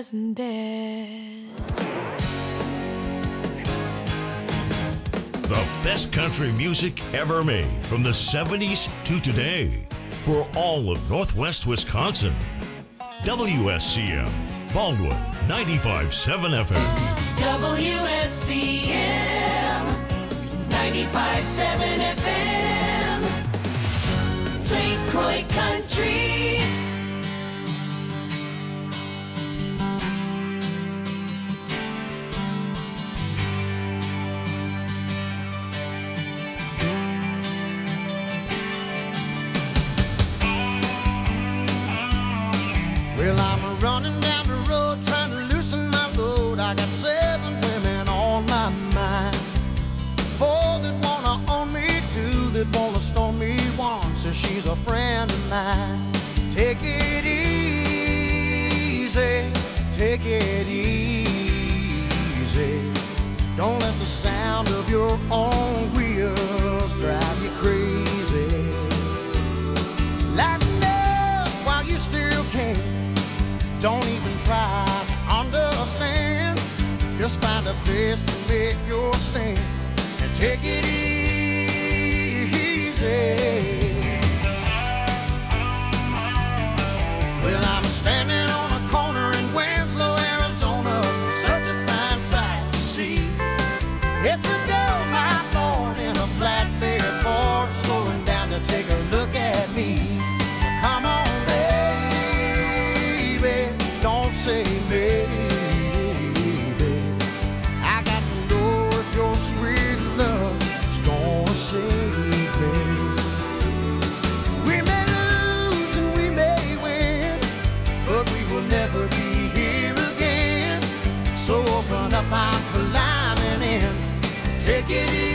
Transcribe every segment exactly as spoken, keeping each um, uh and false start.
hasn't dead. The best country music ever made from the seventies to today for all of Northwest Wisconsin. W S C M, Baldwin, ninety-five point seven F M. W S C M, ninety-five point seven F M. Saint Croix Country. Well, I'm running down the road trying to loosen my load. I got seven women on my mind. Four that wanna own me, two that wanna stone me, one says she's a friend of mine. Take it easy, take it easy. Don't let the sound of your own wheels drive you crazy. Lighten up while you still can. Don't even try to understand. Just find a place to make your stand and take it easy. Well, I'm standing on a corner in Winslow, Arizona. Such a fine sight to see. It's a girl, my lord, in a flatbed Ford, slowing down to take a look at me. So come on, don't say maybe. I got to know if your sweet love is gonna save me. We may lose and we may win, but we will never be here again. So open up, I'm climbing in. Take it easy.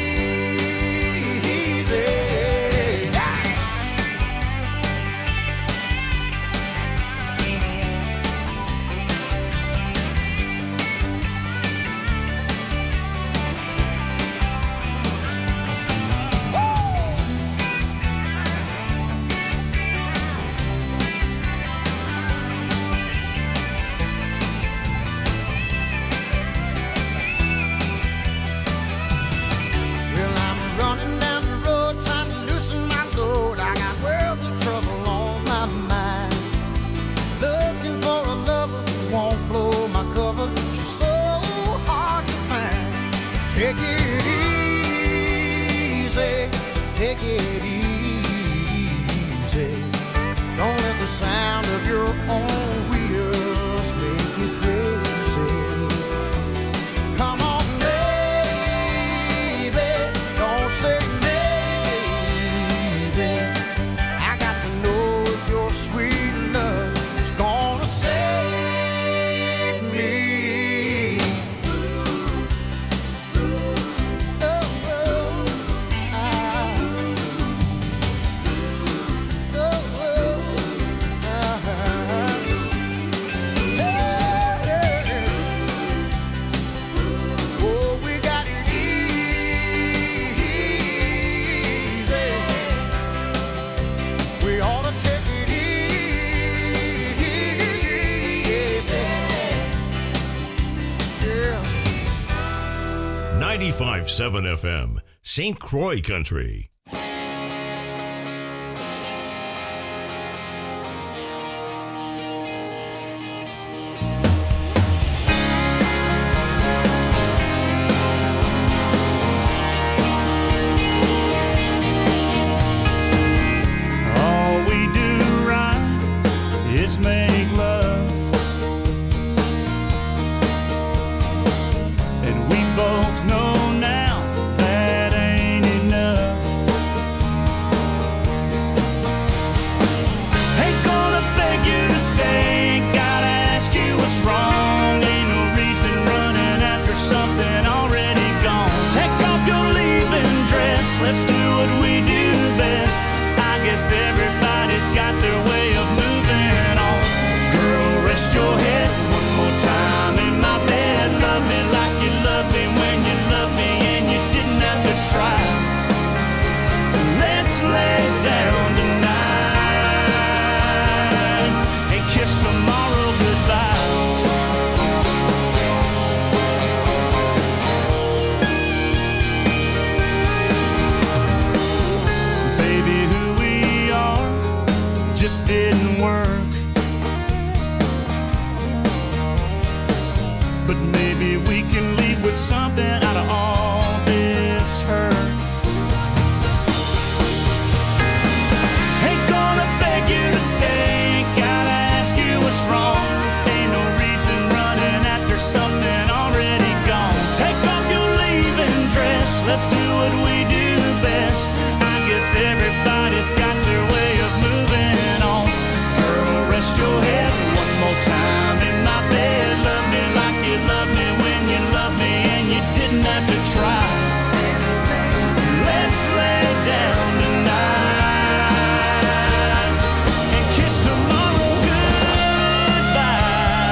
Take it easy, take it easy. Don't let the sound of your own wheels make you crazy. Come on, baby, don't say maybe. I got to know if your sweet love is gonna save me. ninety-five point seven F M, Saint Croix Country. All we do right is make love, and we both know now that ain't enough. but maybe we can leave with something out of all this hurt. Ain't gonna beg you to stay, ain't gotta ask you what's wrong. Ain't no reason running after something already gone. Take off your leaving dress, let's do what we do best. I guess everybody's got their way of moving on. Girl, rest your head one more time in my bed. Love me like you loved me when you loved me and you didn't have to try. Let's lay down tonight and kiss tomorrow goodbye.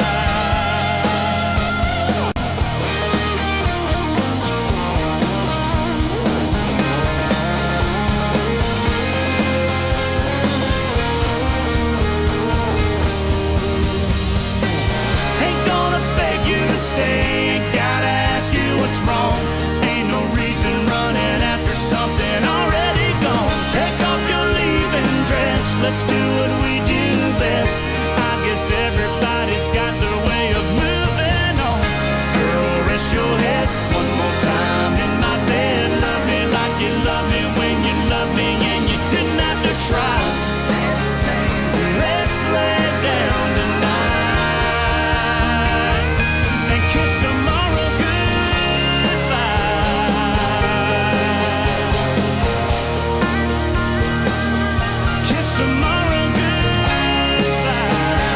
Ain't gonna beg you to stay, ain't gotta ask you what's wrong. Ain't no reason running after something already gone. Take off your leaving dress, let's do what we do best. I guess everybody's got their way of moving on. Girl, rest your head one more time in my bed. Love me like you loved me when you loved me and you didn't have to try. Let's lay down tonight and kiss tomorrow goodbye. Kiss tomorrow goodbye.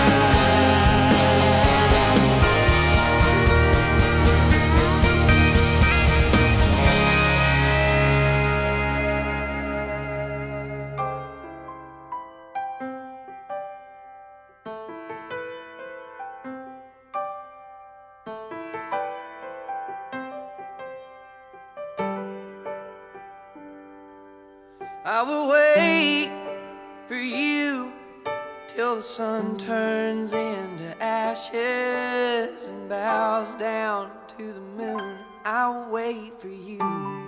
I will wait for you till the sun turns into ashes and bows down to the moon. I will wait for you.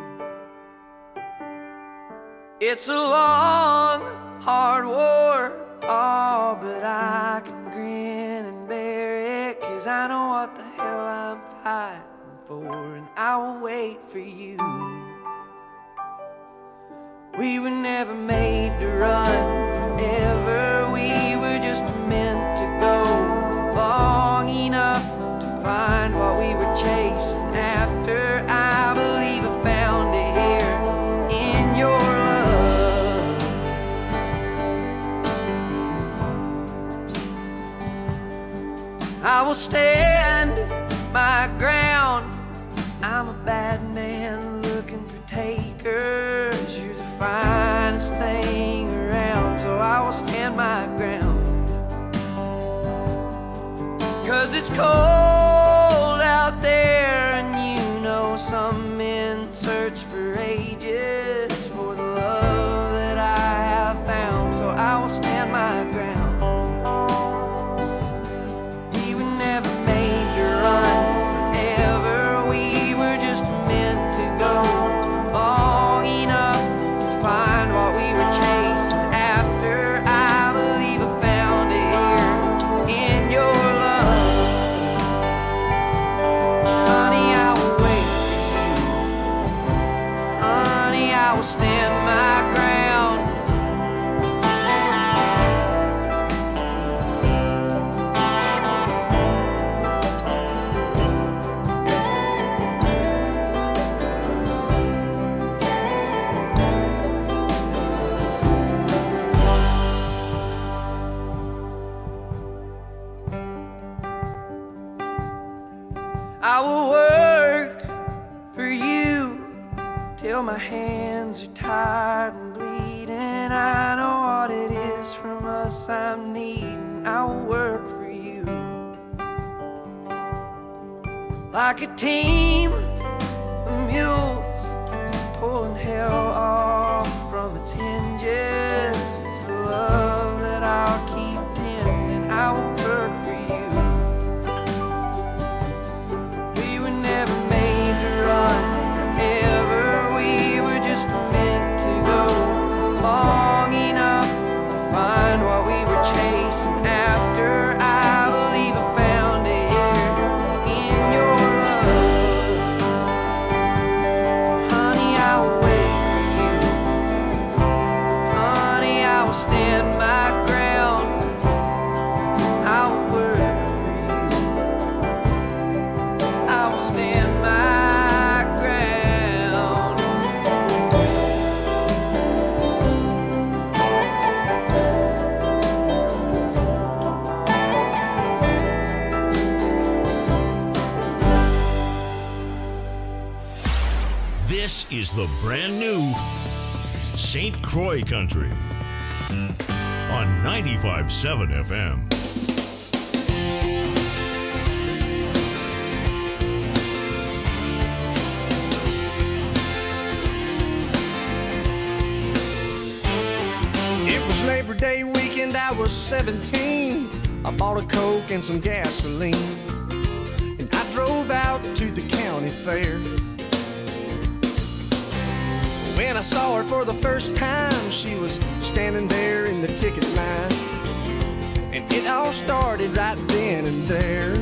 It's a long, hard war, oh, but I can grin and bear it, 'cause I know what the hell I'm fighting for, and I will wait for you. We were never made to run forever. We were just meant to go long enough to find what we were chasing after. I believe I found it here in your love. I will stand my ground. I'm a bad man looking for takers. You're the finest thing around, so I will stand my ground. 'Cause it's cold out there, and you know some men search for ages for the love that I have found, so I will stand my ground. We were never made to run forever. We were just meant to go long enough to find what we were chasing after. I believe I found it here in your love. Honey, I will wait for you. Honey, I will stand my ground. I will work for you till my hands are tired and bleeding. I know what it is from us I'm needing. I will work for you like a team of mules pulling hell off from its hinges. It's the love that I'll keep tending. I will work for you. We were never made to run forever. We were just meant to go long enough to find what we were chasing after. I believe I found it here in your This is the brand new Saint Croix Country on ninety-five point seven F M. It was Labor Day weekend, I was seventeen. I bought a Coke and some gasoline, and I drove out to the county fair. When I saw her for the first time, she was standing there in the ticket line, and it all started right then and there.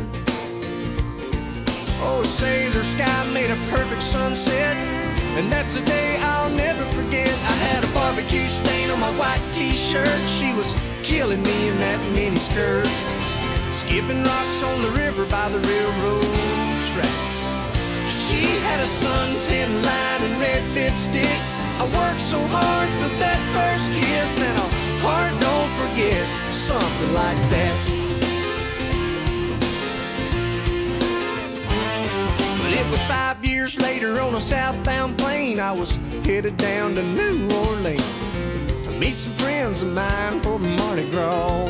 Oh, say, the sky made a perfect sunset, and that's a day I'll never forget. I had a barbecue stain on my white t-shirt. She was killing me in that mini skirt, skipping rocks on the river by the railroad tracks. She had a suntan line and red lipstick. I worked so hard for that first kiss, and a heart don't forget, something like that. But it was five years later on a southbound plane. I was headed down to New Orleans to meet some friends of mine for Mardi Gras.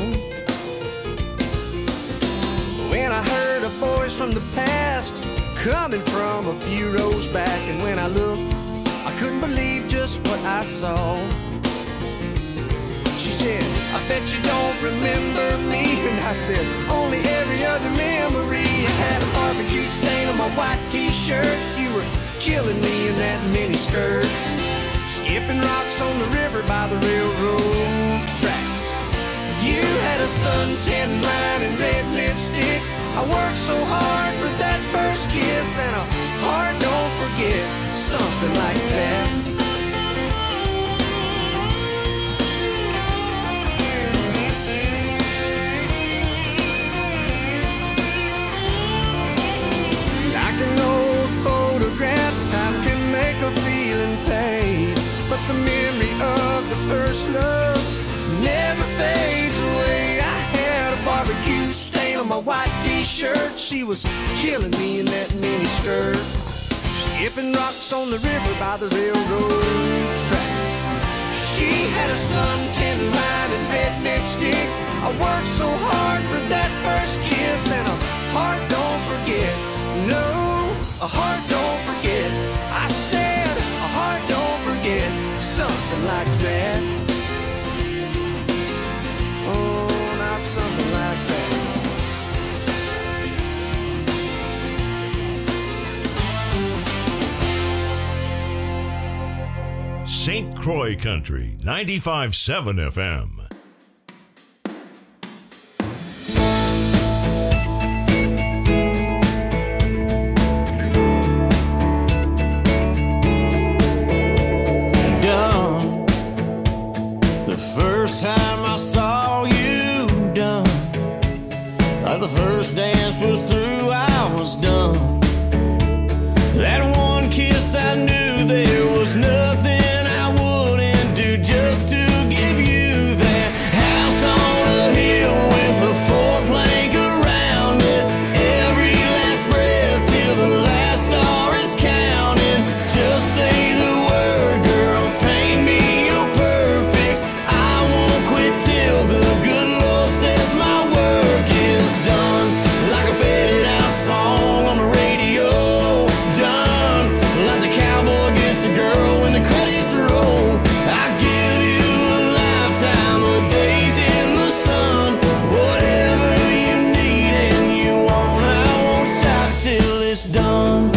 When I heard a voice from the past coming from a few rows back, and when I looked, I couldn't believe just what I saw. She said, I bet you don't remember me. And I said, only every other memory. I had a barbecue stain on my white t-shirt. You were killing me in that mini skirt, skipping rocks on the river by the railroad tracks. You had a suntan line and red lipstick. I worked so hard for that first kiss, and a heart don't forget, something like that. Like an old photograph, time can make a feeling fade, but the memory of the first love never fades away. I had a barbecue stain on my white t-shirt. She was killing me in that mini skirt, skipping rocks on the river by the railroad tracks. She had a suntan line and red lipstick. I worked so hard for that first kiss, and a heart don't forget. No, a heart don't forget. I said a heart don't forget, something like that. Oh, not something like that. Saint Croix Country, ninety-five point seven F M. Done. The first time I saw you, done. Like the first dance was through, I was done. That one kiss, I knew there was nothing I wouldn't do just to give you that house on a hill with a four-plank around it. Every last breath till the last star is counted. Just say the word, girl, paint me you're perfect. I won't quit till the good Lord says my work is done. Like a faded out song on the radio, done. Like the cowboy gets the girl when the credits roll. I give you a lifetime of days in the sun. Whatever you need and you want, I won't stop till it's done.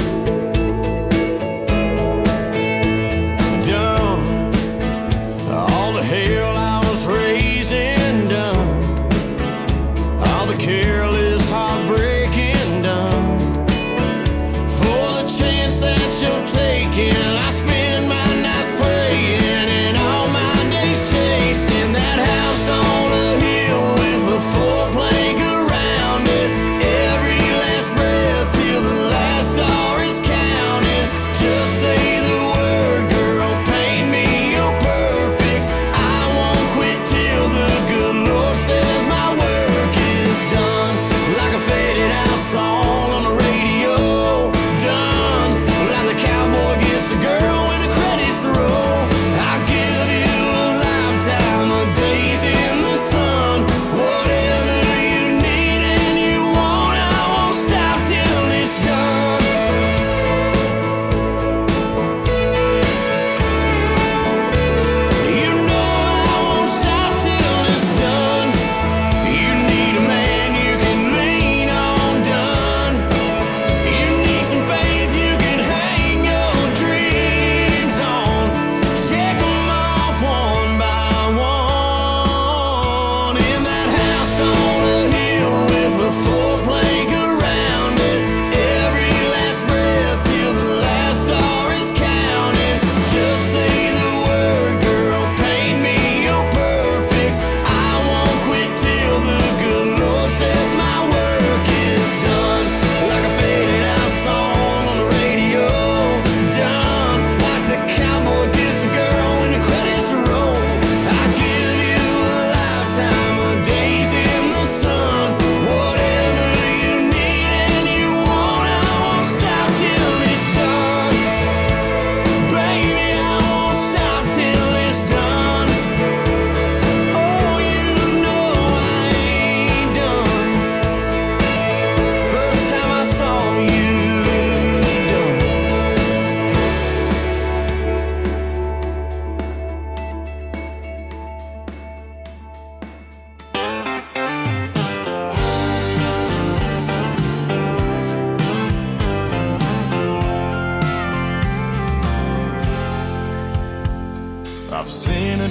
Done. All the hell I was raising, done. All the careless heartbreaking, done. For the chance that you're taking, I spend my nights praying and all my days chasing that house on a hill with a four-plank around it. Every last breath till the last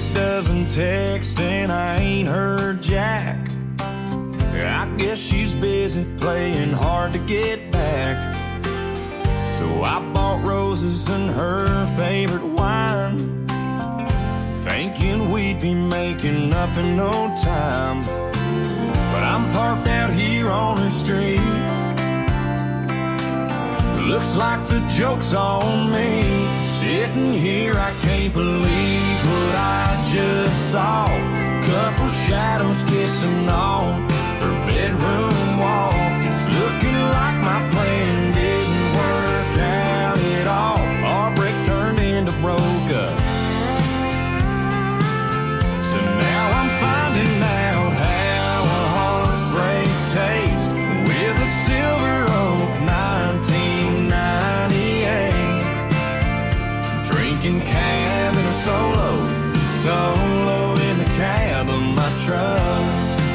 doesn't text and I ain't heard Jack. I guess she's busy playing hard to get back. So I bought roses and her favorite wine, thinking we'd be making up in no time. But I'm parked out here on the street. Looks like the joke's on me. Sitting here, I can't believe what I just saw. Couple shadows kissing on her bedroom wall. It's looking like my plan didn't work out at all. Our break turned into broke up. So now I'm finding out how a heartbreak tastes with a Silver Oak nineteen ninety-eight. Drinking cab in a solo, solo in the cab of my truck.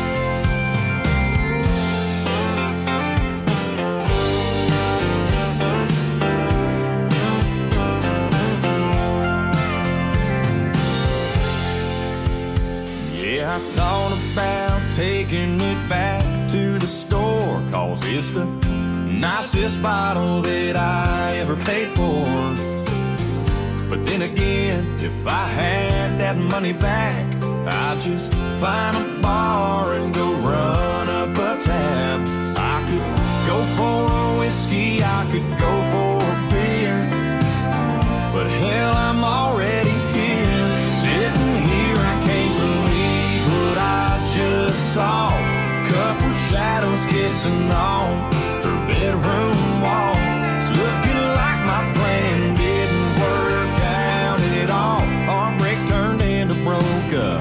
I thought about taking it back to the store, 'cause it's the nicest bottle that I ever paid for. But then again, if I had that money back, I'd just find a bar and go run up a tab. I could go for a whiskey, I could go for a beer, but hell, I'm already here. Sitting here, I can't believe what I just saw. Couple shadows kissing on her bedroom wall. It's looking like my plan didn't work out at all. Our break turned into broke up.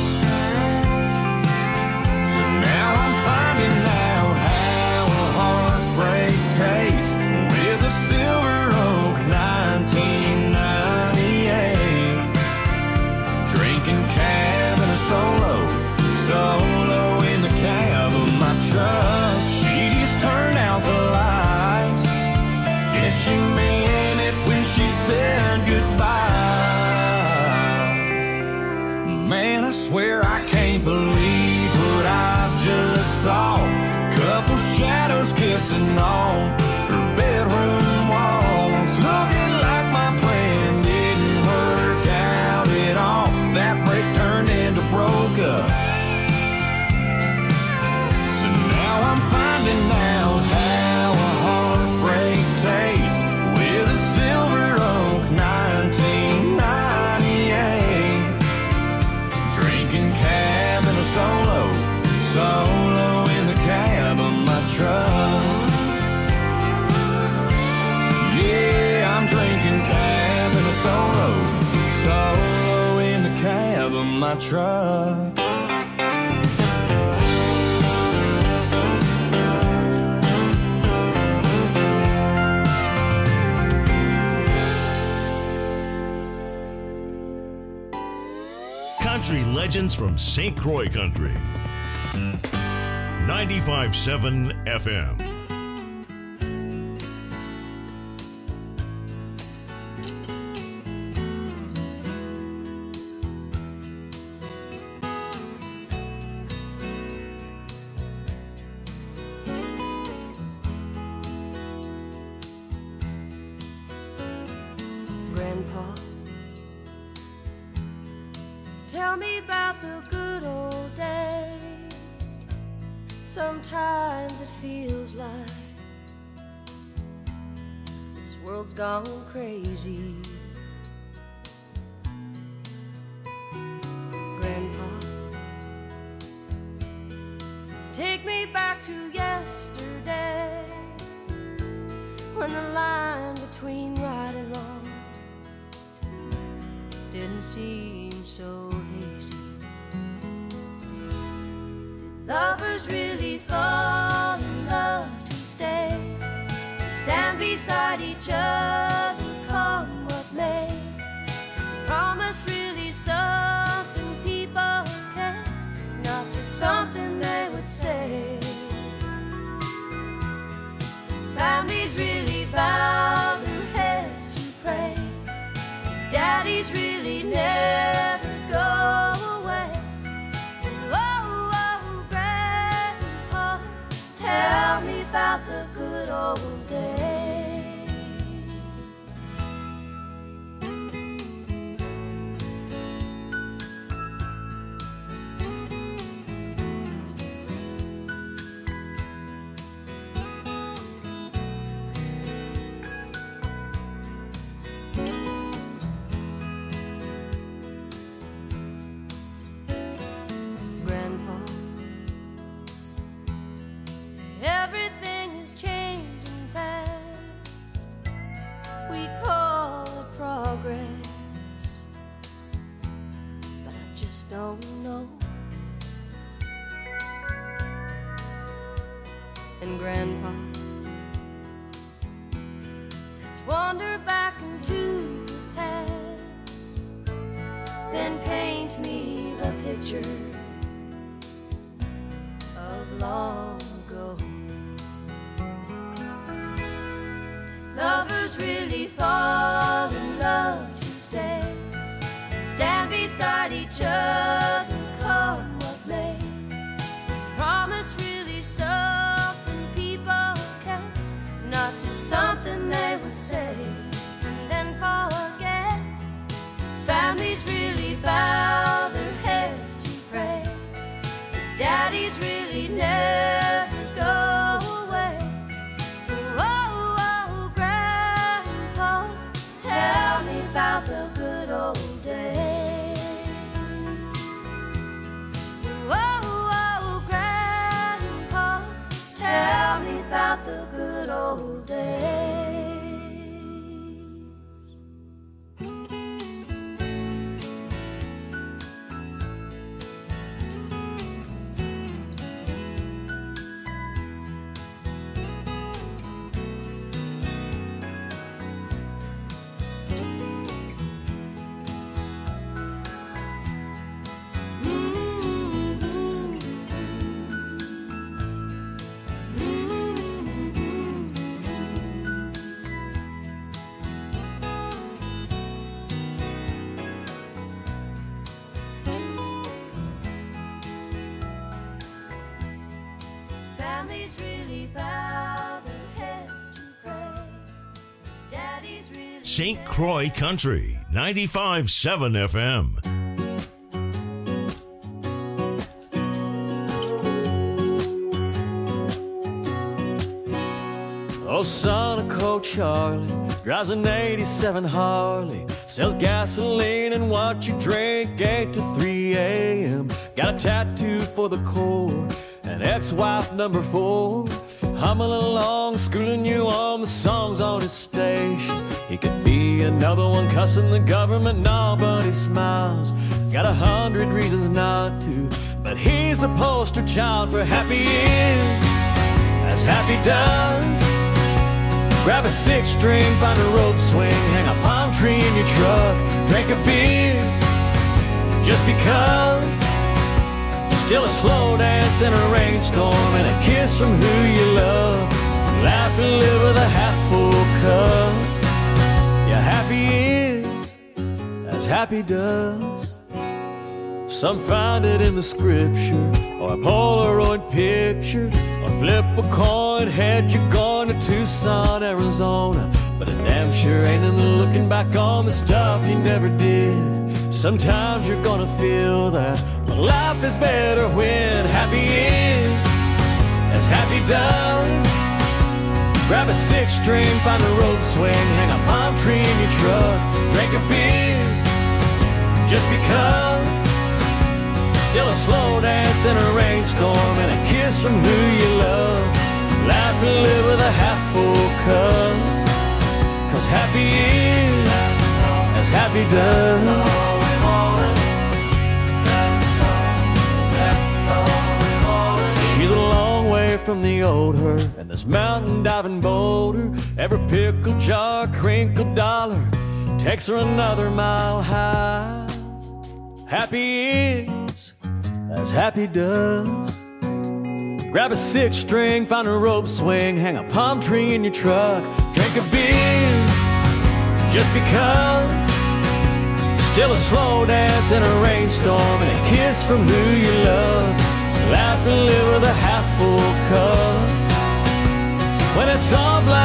So now I'm finding out how a heartbreak tastes with a Silver Oak nineteen ninety-eight. Drinking cab and a solo, solo in the cab of my truck. She just turned out the lights. Guess she meant it when she said goodbye. Man, I swear I can't believe what I just saw. Couple shadows kissing on her bedroom walls. Looking like my plan didn't work out at all. That break turned into broke up. So now I'm finding out how a heartbreak tastes with a Silver Oak nineteen ninety-eight. Drinking cab and a solo, solo in the cab of my truck. Yeah, I'm drinking cab and a solo, solo in the cab of my truck. Country legends from Saint Croix Country. ninety-five point seven F M. Grandpa, tell me about the good old days. Sometimes it feels like this world's gone crazy. Grandpa, take me back to yesterday, when the line between right and wrong didn't seem so hazy. Did lovers really fall in love to stay and stand beside each other, come what may? Is a promise really something people kept, not just something they would say? Families really bow their heads to pray. Daddies really never go old days. Grandpa, everything is changing fast. We call it progress, but I just don't know. And Grandpa, let's wander back into the past, then paint me the picture of long ago. Lovers really fall in love to stay, stand beside each other, come what may. Is promise really something people kept, not just something they would say and then forget? Families really bow their heads to pray, daddies really never go away. Oh, oh, Grandpa, tell me about the good old days. Oh, oh, Grandpa, tell me about the good old days. Families really bow their heads to pray, daddies really Saint Croix Country, ninety-five point seven F M. Oh, son of Coach Charlie drives an eighty-seven Harley, sells gasoline and what you drink eight to three a.m. Got a tattoo for the Corps, an ex-wife number four, humming along, schooling you on the songs on his station. He could be another one cussing the government, no, but he smiles. Got a hundred reasons not to, but he's the poster child for happy is, as happy does. Grab a six string, find a rope swing, hang a palm tree in your truck, drink a beer, just because. Still a slow dance in a rainstorm and a kiss from who you love. Laugh and live with a half full cup. Yeah, happy is as happy does. Some find it in the scripture or a Polaroid picture, or flip a coin, head you're going to Tucson, Arizona. But it damn sure ain't in the looking back on the stuff you never did. Sometimes you're gonna feel that life is better when happy is as happy does. Grab a six string, find a rope swing, hang a palm tree in your truck, drink a beer, just because. Still a slow dance in a rainstorm and a kiss from who you love. Laugh and live with a half full cup, 'cause happy is as happy does. She's a long way from the old her and this mountain diving boulder. Every pickle jar, crinkled dollar takes her another mile high. Happy is as happy does. Grab a six string, find a rope swing, hang a palm tree in your truck, drink a beer, just because. Still a slow dance in a rainstorm and a kiss from who you love. Laugh and live with a half full cup. When it's all black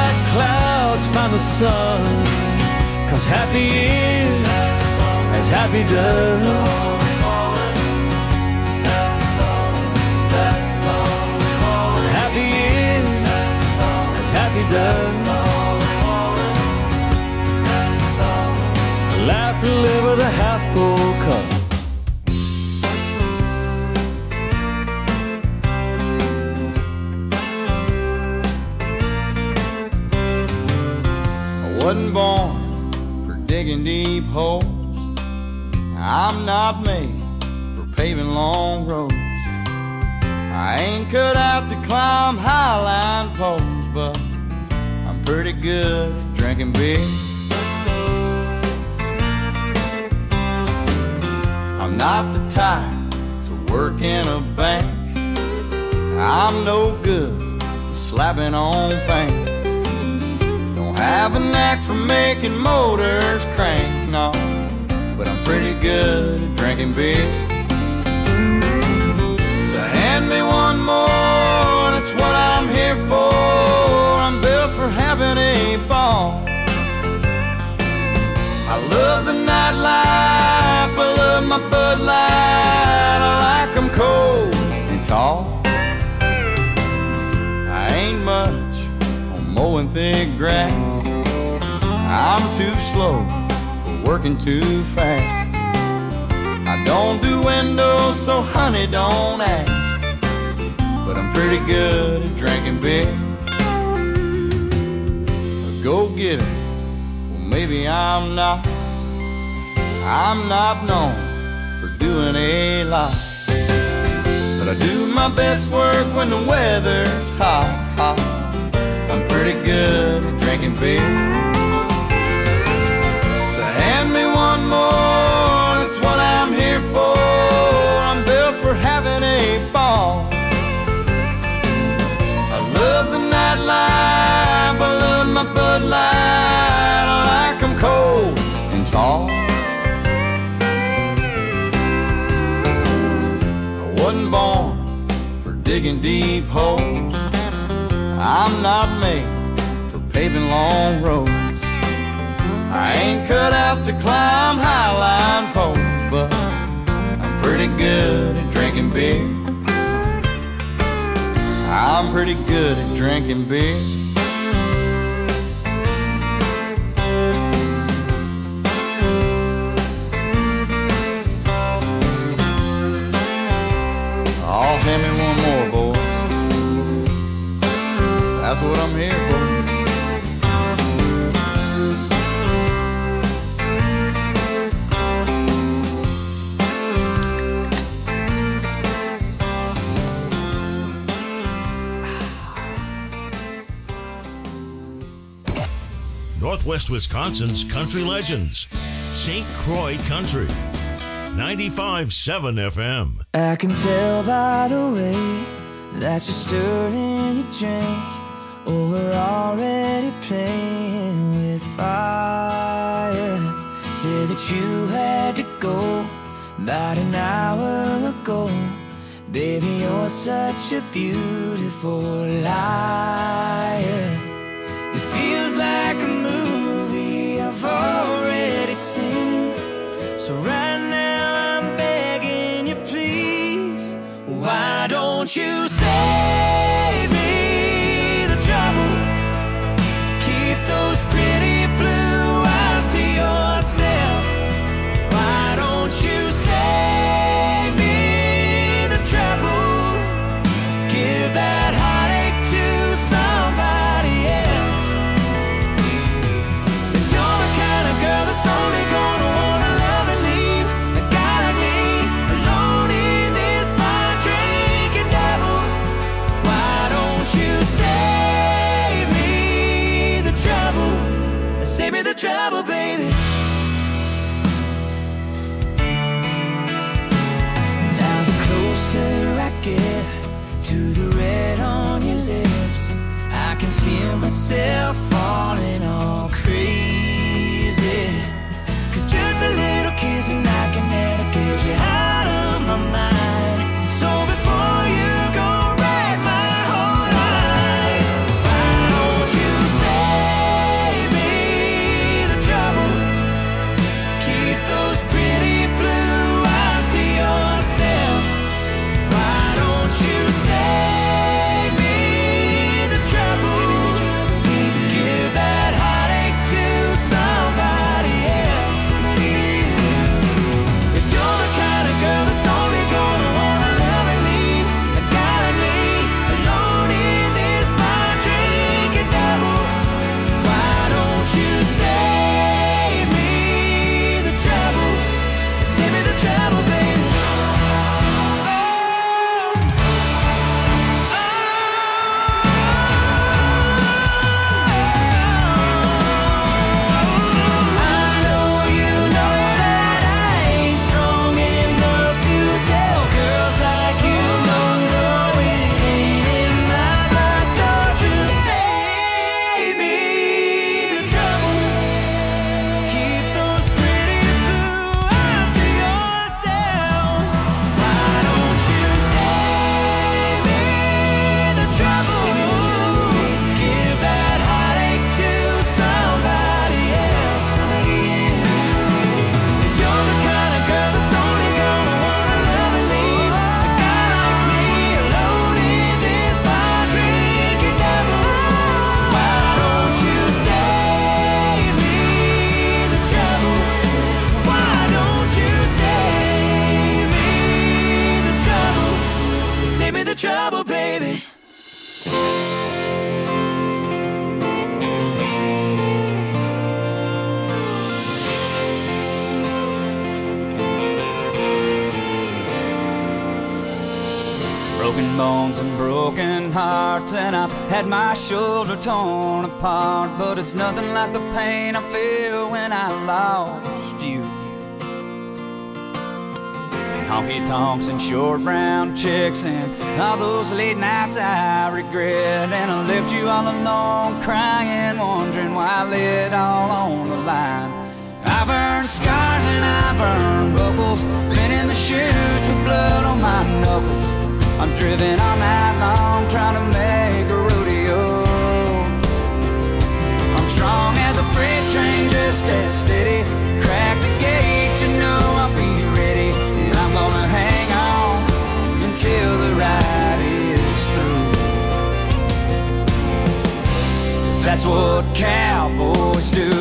find the sun. Cause happy is as happy does. Happy is as happy does. Laugh and live with a half full cup. Wasn't born for digging deep holes. I'm not made for paving long roads. I ain't cut out to climb highline poles, but I'm pretty good at drinking beer. I'm not the type to work in a bank. I'm no good at slapping on paint. Have a knack for making motors crank, no, but I'm pretty good at drinking beer. So hand me one more, that's what I'm here for. I'm built for having a ball. I love the nightlife, I love my Bud Light. I like them cold and tall. I ain't much mowing thick grass. I'm too slow for working too fast. I don't do windows, so honey, don't ask. But I'm pretty good at drinking beer. A go-getter, well maybe I'm not. I'm not known for doing a lot, but I do my best work when the weather's hot, hot. I'm pretty good at drinking beer. So hand me one more, that's what I'm here for. I'm built for having a ball. I love the nightlife, I love my Bud Light. I like them cold and tall. I wasn't born for digging deep holes. I'm not made for paving long roads. I ain't cut out to climb highline poles, but I'm pretty good at drinking beer. I'm pretty good at drinking beer. Oh, hand me one more, boy. That's what I'm here for. Northwest Wisconsin's country legends. Saint Croix Country. ninety-five point seven F M. I can tell by the way that you're stirring your drink. Oh, we're already playing with fire. Said that you had to go about an hour ago. Baby, you're such a beautiful liar. It feels like a movie I've already seen. So right now I'm begging you, please, why don't you save me the trouble? Keep those pretty blue eyes to yourself. Why don't you save me the trouble? Give that heartache to somebody else. If you're the kind of girl that's only gonna wanna love and leave a guy like me alone in this bar drinking devil, why don't you save me the trouble? Save me the trouble, baby. Now the closer I get to the red on your lips, I can feel myself falling all crazy. Cause just a little kiss and I can never get you out of my mind. So before you go write my whole life, why don't you save heart, and I've had my shoulder torn apart, but it's nothing like the pain I feel when I lost you. Honky tonks and short brown chicks and all those late nights I regret, and I left you all alone crying, wondering why I lay it all on the line. I've earned scars and I've earned buckles, been in the shoes with blood on my knuckles. I'm driven all night long trying to make a rodeo. I'm strong as a freight train, just as steady. Crack the gate, you know I'll be ready. And I'm gonna hang on until the ride is through. That's what cowboys do.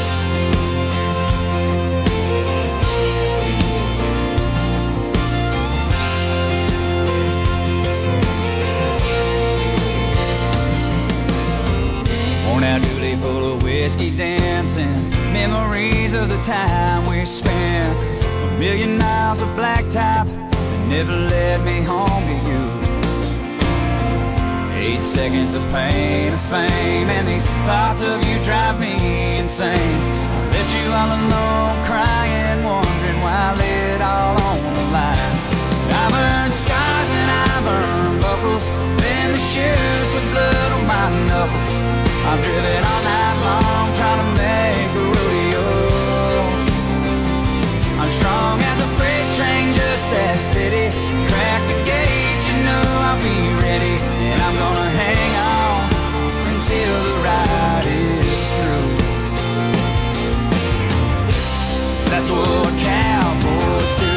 Now duty full of whiskey dancing, memories of the time we spent. A million miles of blacktop that never led me home to you. Eight seconds of pain and fame, and these thoughts of you drive me insane. I left you all alone crying, wondering why I lay it all on the line. I've earned scars and I've earned buckles, been in the shoes with blood on my knuckles. I've driven all night long trying to make a rodeo. I'm strong as a freight train, just as steady. Crack the gate, you know I'll be ready. And I'm gonna hang on until the ride is through. That's what cowboys do.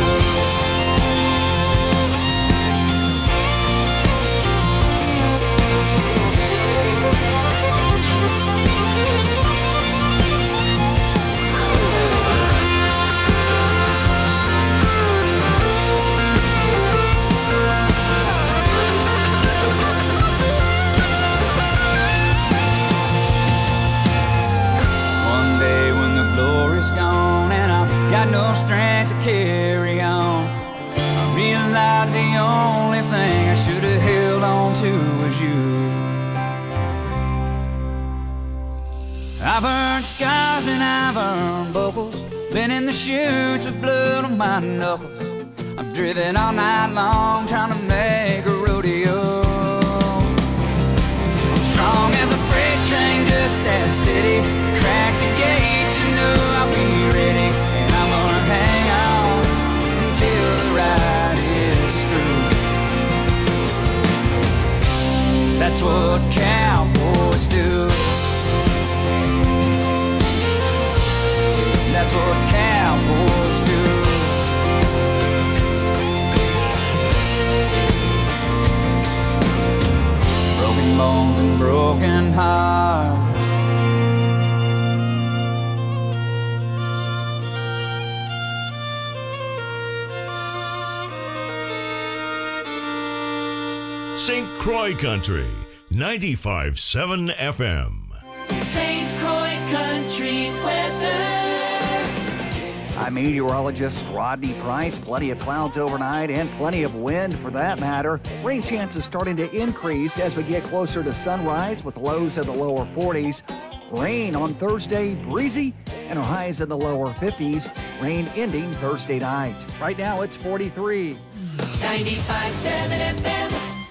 Got no strength to carry on. I realized the only thing I should have held on to was you. I've earned scars and I've earned buckles, been in the chutes with blood on my knuckles. I've driven all night long trying to make a rodeo. I'm strong as a freight train, just as steady. Crack the gate, you know I'll be ready. Hang on until the ride is through. That's what cowboys do. That's what cowboys do. Broken bones and broken hearts. Saint Croix Country, ninety-five point seven F M. Saint Croix Country weather. I'm meteorologist Rodney Price. Plenty of clouds overnight and plenty of wind for that matter. Rain chances starting to increase as we get closer to sunrise with lows in the lower forties. Rain on Thursday, breezy, and highs in the lower fifties. Rain ending Thursday night. Right now it's forty-three. ninety-five point seven F M.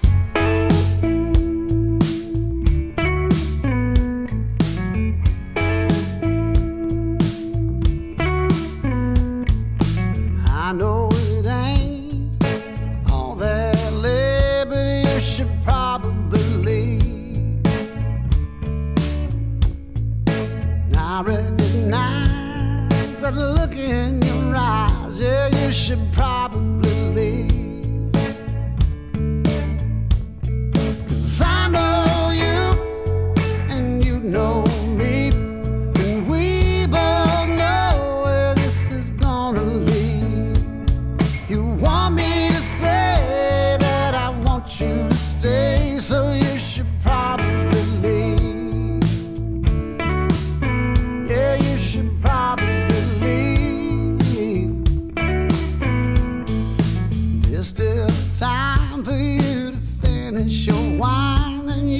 I know it ain't all that lit, but you should probably leave. I recognize that look in your eyes, yeah, you should probably leave. 'Cause I know you, and you know me, and we both know where this is gonna lead. You want me to say that I want you to stay, so you should probably leave. Yeah, you should probably leave. There's still time for you to finish your wine, and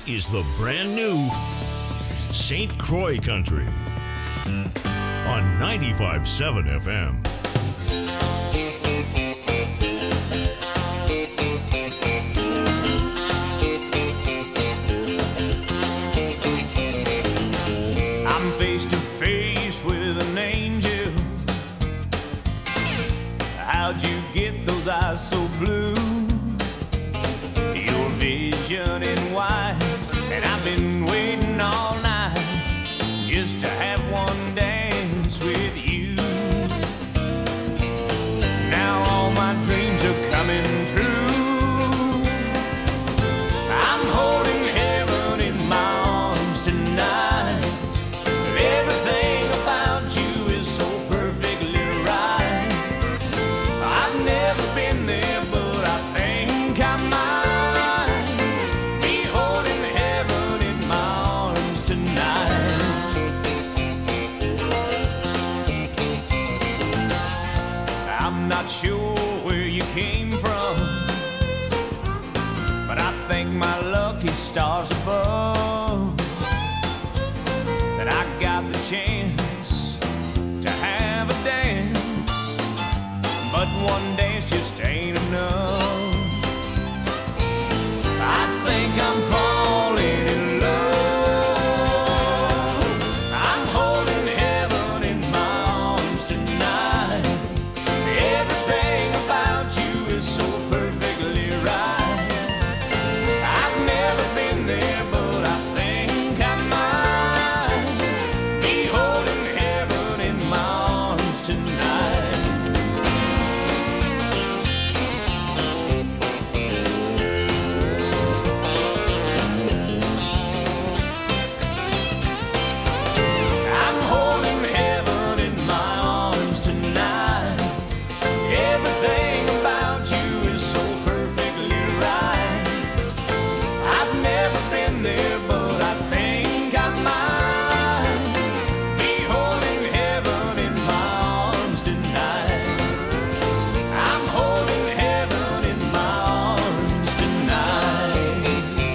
is the brand new Saint Croix Country on ninety-five point seven F M. I'm face to face with an angel. How'd you get those eyes so blue? Your vision in white, and I've been waiting all night just to have one dance with you. Now all my dreams are coming true. I'm holding heaven in my arms tonight. Everything about you is so perfectly right. I've never been there, but I think I might be holding heaven in my arms tonight. I'm not sure where you came from, but I thank my lucky stars above that I got the chance to have a dance. But one dance just ain't enough. I think I'm falling in love. I'm holding heaven in my arms tonight. Everything about you is so perfectly right. I've never been there, but I think I might be holding heaven in my arms tonight. I'm holding heaven in my arms tonight. Everything about you is so perfectly right. I've never been there, but I think I might be holding heaven in my arms tonight. I'm holding heaven in my arms tonight.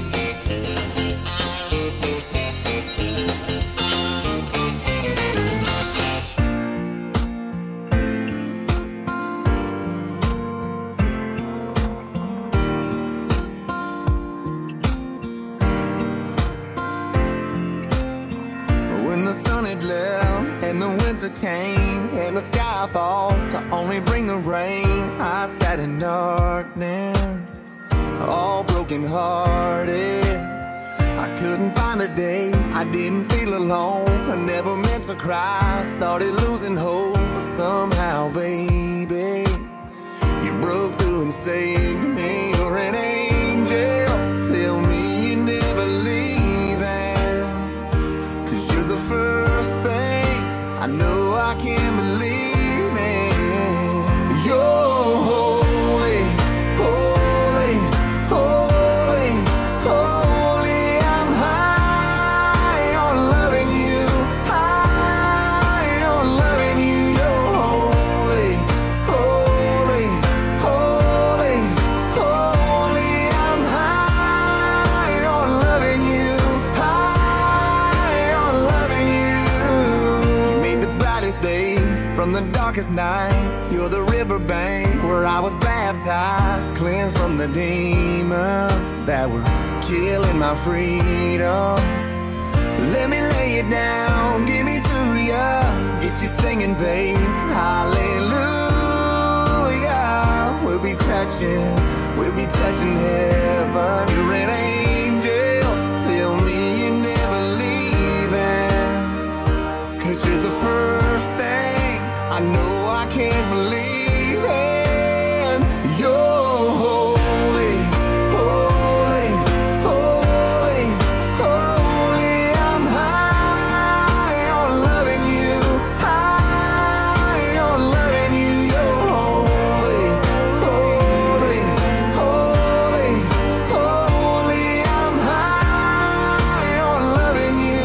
When the sun had left and the winter came and the sky thought to only bring the rain, I sat in darkness, all broken hearted. I couldn't find a day, I didn't feel alone. I never meant to cry, started losing hope, but somehow, baby, you broke through and saved me. You're an angel, tell me you're never leaving, 'cause you're the first thing I know I can believe in. You're holy, holy, holy, holy. I'm high on loving you, high on loving you. You're holy, holy, holy, holy. I'm high on loving you, high on loving you. You made the brightest days from the darkest nights. You're the riverbank where I was baptized, cleansed from the demons that were killing my freedom. Let me lay it down, give me to ya, get you singing, babe. Hallelujah. We'll be touching, we'll be touching heaven. You're an angel, tell me you're never leaving, 'cause you're the first thing I know I can't believe in. You're holy, holy, holy, holy. I'm high on loving you, high on loving you. You're holy, holy, holy, holy. I'm high on loving you,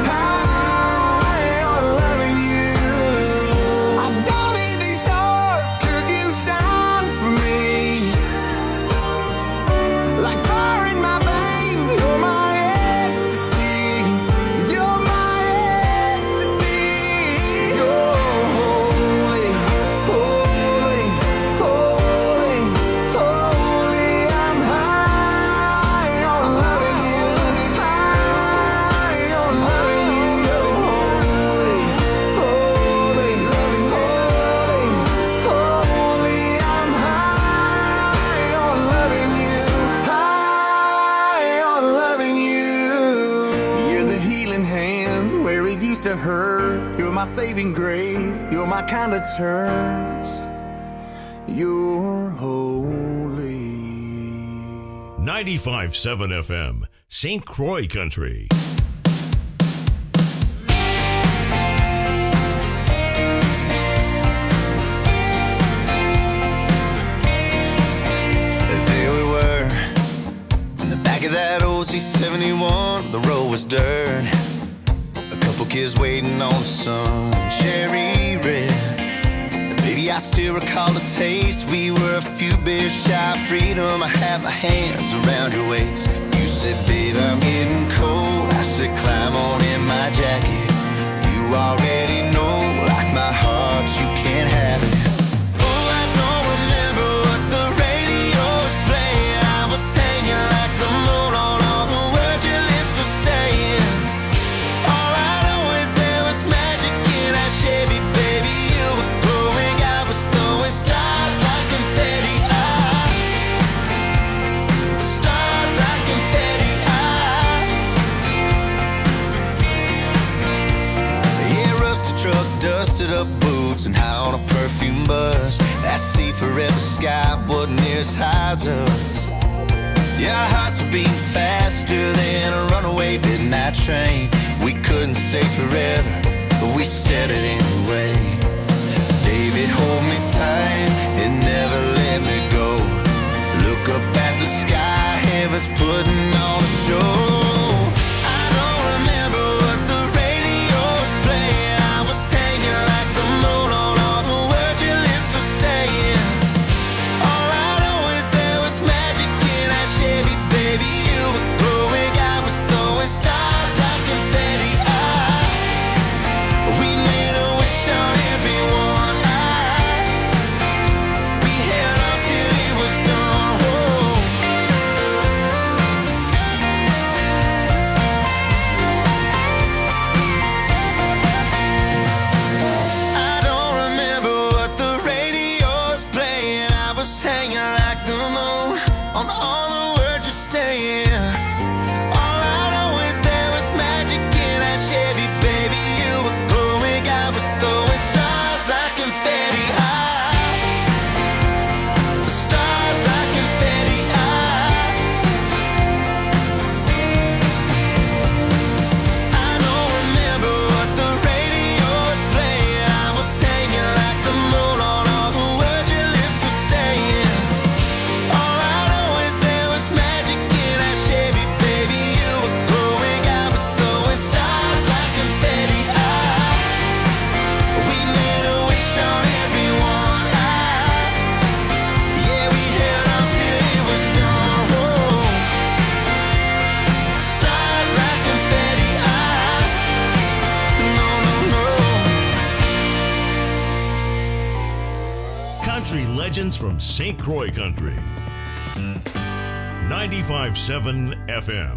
high on loving you. I don't need these stars 'cause you shine for me. my saving grace. You're my kind of church. You're holy. ninety-five point seven F M, Saint Croix Country. There we were, in the back of that old C seventy-one. The road was dirt, a couple kids waiting on the sun, cherry red. Baby, I still recall the taste. We were a few beers shy of freedom. I had my hands around your waist. You said, babe, I'm getting cold. I said, climb on in my jacket. You already know, like my heart, you can't have it. Oh, I don't remember what the radio was playing. I was hanging like the moon on all the words your lips were saying. All I know is there was magic in that Chevy, baby. You were glowing, I was throwing stars like confetti. Ah, stars like confetti. Ah, yeah, rusted truck, dusted up boots, and high on a perfume bus. That sea forever sky wasn't near as high as us. Yeah, our hearts were beating faster than a runaway midnight train. We couldn't say forever, but we said it anyway. Baby, hold me tight and never let me go. Look up at the sky, heaven's putting on a show. I don't remember what the radio was playing. I was hanging like the moon on all the words your lips were saying. All I know is there was magic in that Chevy, baby. You were glowing, I was throwing stars like confetti. Ah, we made a wish on everyone. Ah, we held on till it was done. Oh. I don't remember what the radio was playing. I was hanging like the moon on all the words you're saying. All I know is there was magic in that Chevy, baby. You were glowing, I was throwing stars like confetti. Ah, stars like confetti. Ah, I don't remember what the radio was playing. I was hanging like the moon on all the words your lips were saying. All I know is there was magic in that Chevy, baby. You were glowing, I was throwing stars like confetti. Ah, we made a wish on everyone. Ah, yeah, we held on till it was done. Oh, stars like confetti. Ah, no, no, no. Country legends from Saint Croix Country. ninety-five point seven F M.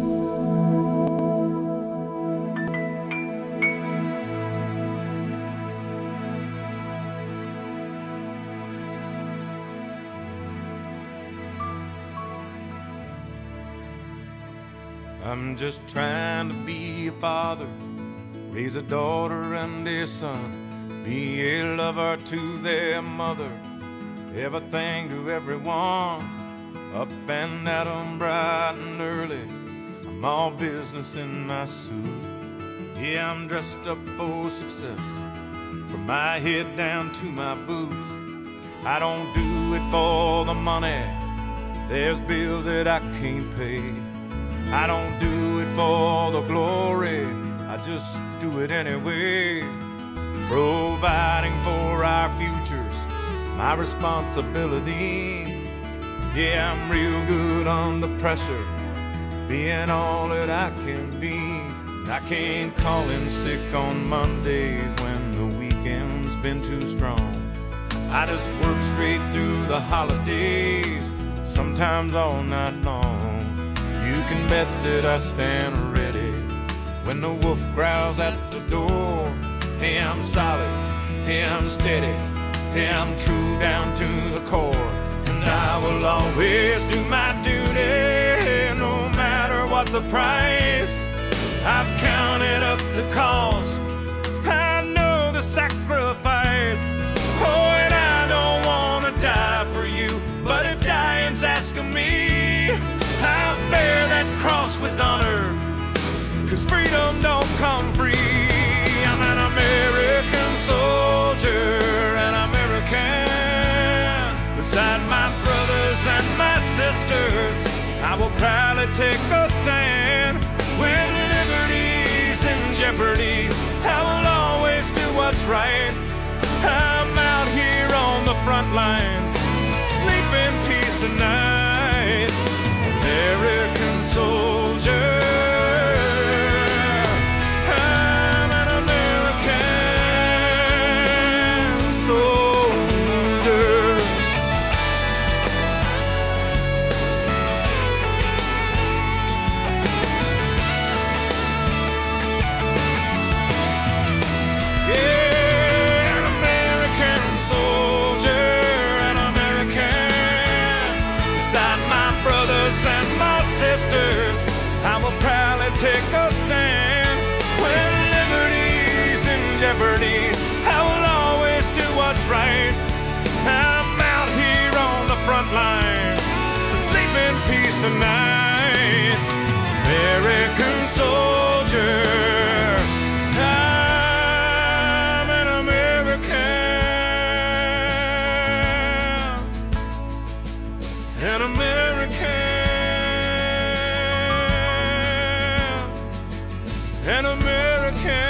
I'm just trying to be a father, raise a daughter and a son, be a lover to their mother, everything to everyone, up and at 'em bright and early. I'm all business in my suit. Yeah, I'm dressed up for success, from my head down to my boots. I don't do it for the money, there's bills that I can't pay. I don't do it for the glory, I just do it anyway. Providing for our futures, my responsibility. Yeah, I'm real good under pressure, being all that I can be. I can't call in sick on Mondays when the weekend's been too strong. I just work straight through the holidays, sometimes all night long. You can bet that I stand ready when the wolf growls at the door. Hey, I'm solid, hey, I'm steady, hey, I'm true down to the core. And I will always do my duty, no matter what the price. I've counted up the cost, I know beside my brothers and my sisters, I will proudly take a stand. When liberty's in jeopardy, I will always do what's right. I'm out here on the front lines, sleep in peace tonight. American soldier, I'm an American soldier. Yeah, an American soldier, an American. Beside my brothers and my sisters, I will proudly take a stand. When liberty's in jeopardy, I will always do what's right. I'm out here on the front line, so sleep in peace tonight. American soldier, I'm an American, an American, an American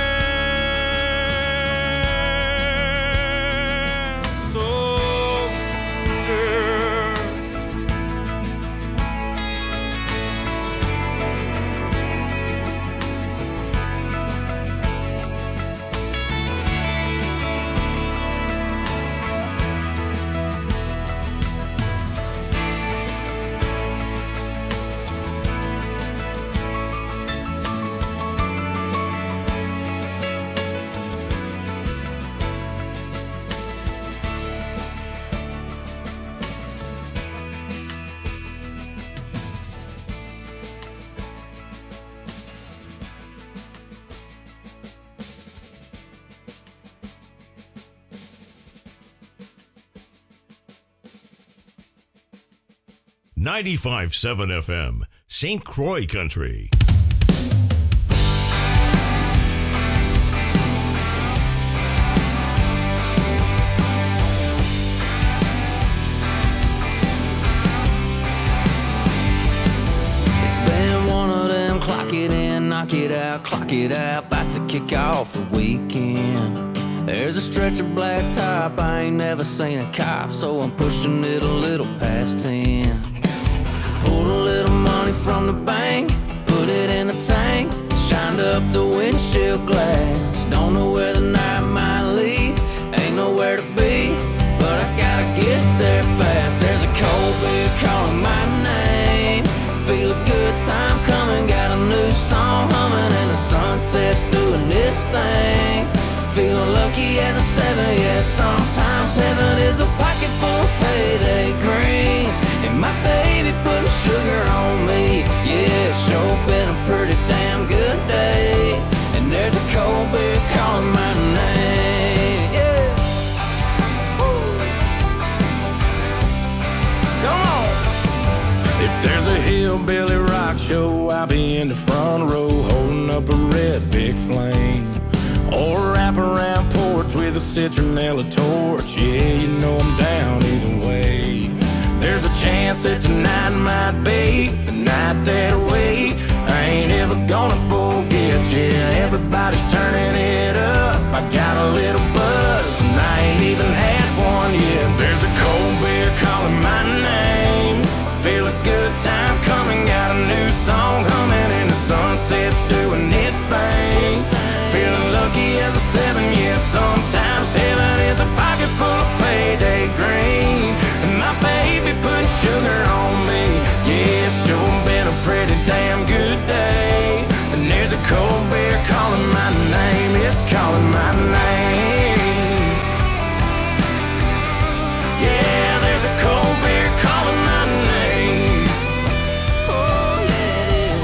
soldier. ninety-five point seven F M, Saint Croix Country. It's been one of them clock it in, knock it out, clock it out, about to kick off the weekend. There's a stretch of black top, I ain't never seen a cop, so I'm pushing it a little past ten. Pulled a little money from the bank, put it in a tank, shined up the windshield glass. Don't know where the night might lead, ain't nowhere to be, but I gotta get there fast. There's a cold beer calling my name, feel a good time coming, got a new song humming, and the sunset's doing this thing. Feeling lucky as a seven, yeah, sometimes heaven is a pocket full of payday green. And my baby putting sugar on me, yeah, it's sure been a pretty damn good day. And there's a cold beer calling my name, yeah. Woo. Come on. If there's a hillbilly rock show, I'll be in the front row holding up a red big flame. Or wrap around porch with a citronella torch. Yeah, you know I'm down either way. There's a chance that tonight might be the night that I wait. I ain't ever gonna forget, yeah, everybody's turning it up. I got a little buzz and I ain't even had one yet. There's a cold beer calling my name, feel a good time coming, got a new song humming, and the sunset's doing its thing. Feeling lucky as a seven, yeah, sometimes heaven is a pocket full of payday green. And my baby putting sugar on me, yeah, it's sure been a pretty damn good day. And there's a cold beer calling my name, it's calling my name. Yeah, there's a cold beer calling my name. Oh, yeah,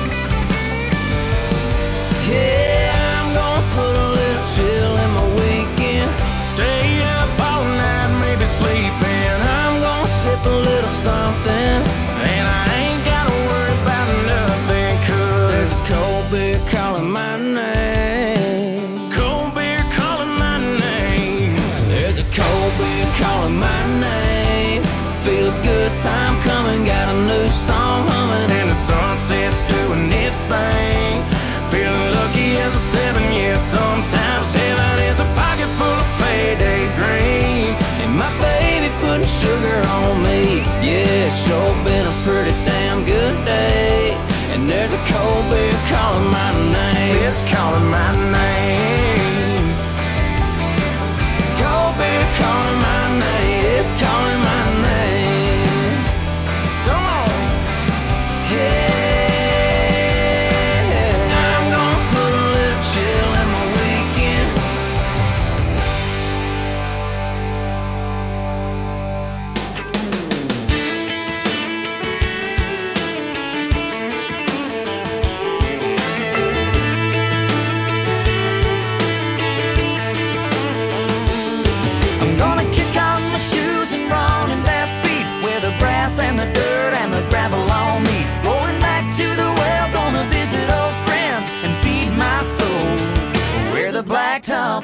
yeah. Put a little chill in my weekend, stay up all night, maybe sleeping. I'm gonna sip a little something, and I ain't gotta worry about nothing, cause there's a cold beer calling my name. Cold beer calling my name. There's a cold beer calling my name. feel a good time coming, got a new song humming, and the sunset's doing its thing. Feeling lucky as a seven, yeah, sometimes heaven is a pocket full of payday dream. And my baby putting sugar on me, yeah, it's sure been a pretty damn good day. And there's a cold beer calling my name, it's calling my name. Cold beer calling my name, it's calling my name. Come on, yeah. I'm gonna put a little chill in my weekend. I'm gonna kick off my shoes and run in bare feet, where the grass and the dirt and the gravel on me. Going back to the well, gonna visit old friends and feed my soul, where the blacktop